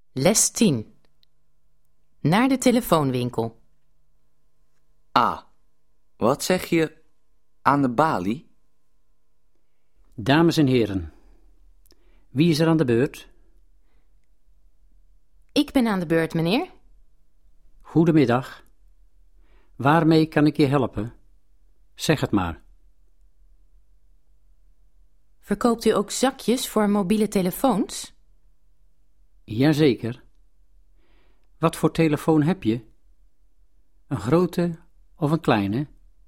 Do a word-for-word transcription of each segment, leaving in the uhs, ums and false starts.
Les tien. Naar de telefoonwinkel. A. Wat zeg je aan de balie? Dames en heren, wie is er aan de beurt? Ik ben aan de beurt, meneer. Goedemiddag. Waarmee kan ik je helpen? Zeg het maar. Verkoopt u ook zakjes voor mobiele telefoons? Jazeker. Wat voor telefoon heb je? Een grote of een kleine?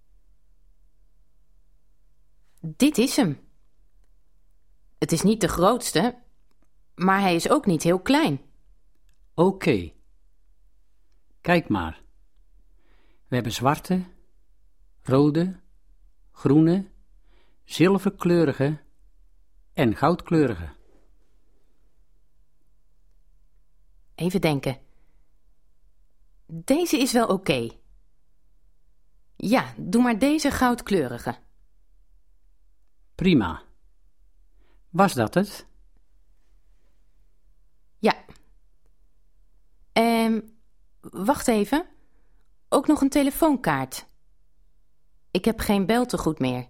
Dit is hem. Het is niet de grootste, maar hij is ook niet heel klein. Oké. Kijk maar. We hebben zwarte, rode, groene, zilverkleurige en goudkleurige. Even denken. Deze is wel oké. Ja, doe maar deze goudkleurige. Prima. Was dat het? Ja. Ehm, wacht even. Ook nog een telefoonkaart. Ik heb geen beltegoed meer.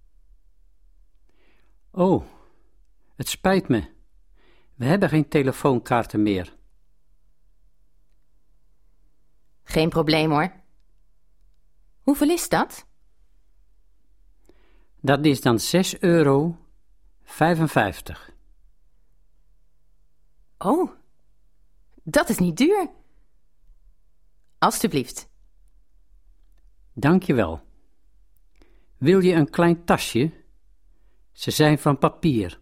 Oh, het spijt me. We hebben geen telefoonkaarten meer. Geen probleem hoor. Hoeveel is dat? Dat is dan zes euro vijfenvijftig. Oh, dat is niet duur. Alsjeblieft. Dank je wel. Wil je een klein tasje? Ze zijn van papier.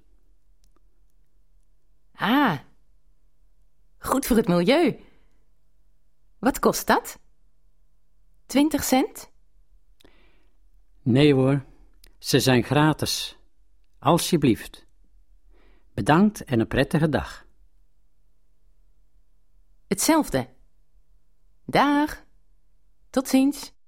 Ah, goed voor het milieu. Wat kost dat? Twintig cent? Nee hoor, ze zijn gratis. Alsjeblieft. Bedankt en een prettige dag. Hetzelfde. Dag. Tot ziens.